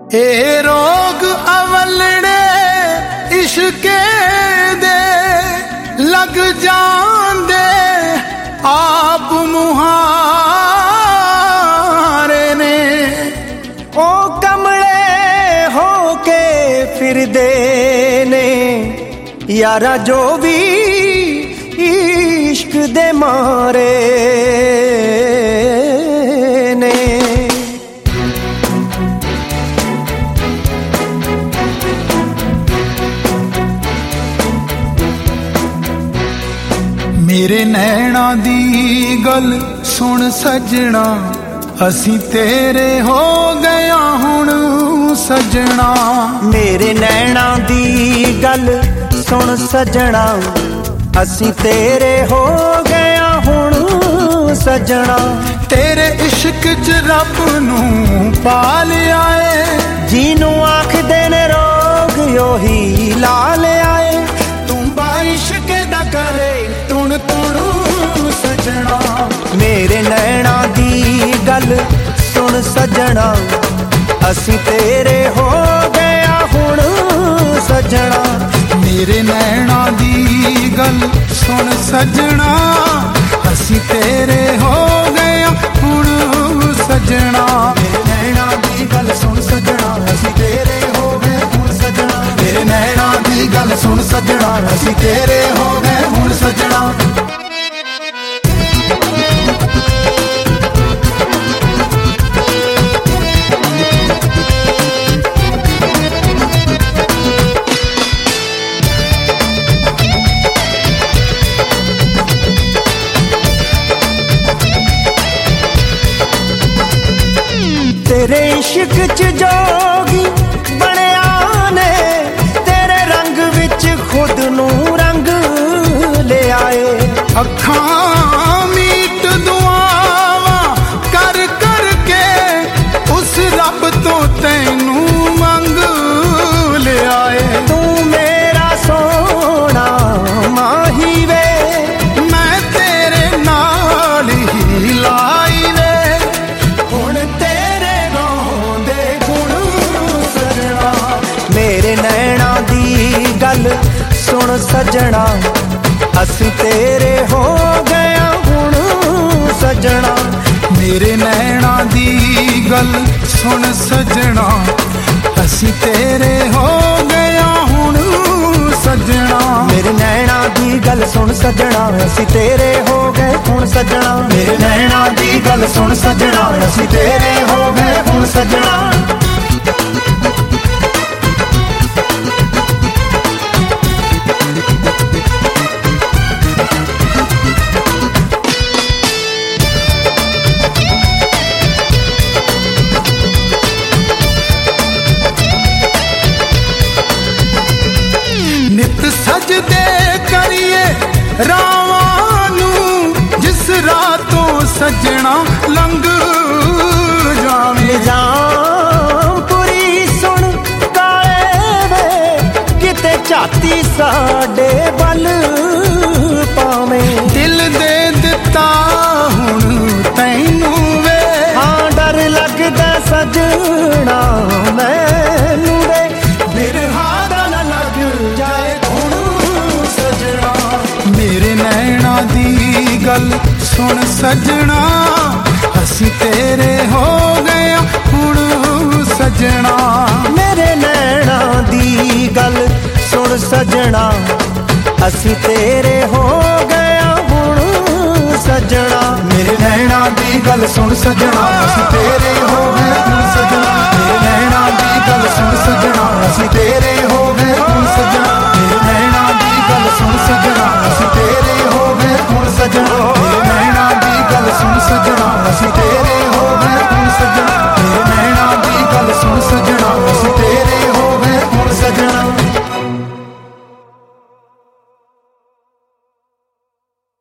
ए रोग अवलड़े इश्के दे लग जांदे आप मुहारे ने। ओ कमले हो के फिरदे ने यारा जो भी इश्क दे मारे ने। मेरे नैना दी गल सुन सजना, असी तेरे हो गया हुण सजना। मेरे नैना दी गल सुन सजना, असी तेरे हो गया हुण सजना। तेरे इश्क च रब नू पा लिया है, जीनू आखदे ने रोग योही ला लिया है। तू बाइश्क दा करे तुण तुणू सजना। मेरे नैना दी गल सुन सजना, असी तेरे हो गया हुण सजना। मेरे नैना दी गल सुन सजना, असी तेरे हो गया हुण सजना। मेरे नैना दी गल सुन सजना, असी तेरे हो गए हुण सजना। मेरे नैना दी गल सुन सजना, असी तेरे हो गए हुण सजना। तेरे इश्क च जोगी बनिया ने, तेरे रंग विच खुद नू रंग ले आए। अखां मीट दुआवा कर कर के उस रब तो तैनू मंग ले आए। तू मेरा सोना माही वे, मैं तेरे नाल ही लाई वे। हुण तेरे रोंदे गुण सजना। मेरे नैना दी गल सुन सजना, असी तेरे हो गया हुण सजना। मेरे नैना दी गल सुन सजना, असी तेरे हो गया हुण सजना। मेरे नैना दी गल सुन सजना, असी तेरे हो गए हुण सजना। मेरे नैना दी गल सुन सजना, असी तेरे हो गए हुण सजना। नित सजदे करिए रावानू, जिस रातों सजना लंघ जावे। पूरी सुन काले वे, किते झाती साडे बल पावे। दिल दे दिता हुण तैनू वे, हाँ डर लगदा सजना मैनू वे। बिरहा दा ना लग जाए हुण सजना। मेरे नैना दी गल सुन सजना, असी तेरे हो गया हुण सजना। मेरे नैना दी गल सुन सजना, असी तेरे हो गया हुण सजना। मेरे नैना दी गल सुन सजना, असी तेरे हो गए हुण सजना। मेरे नैना दी गल सुन सजना, असी तेरे हो गए हुण सजना। मेरे नैना दी गल सुन सजना, असी तेरे हो गए हुण सजना। मेरे नैना दी गल सुन सजना, असी तेरे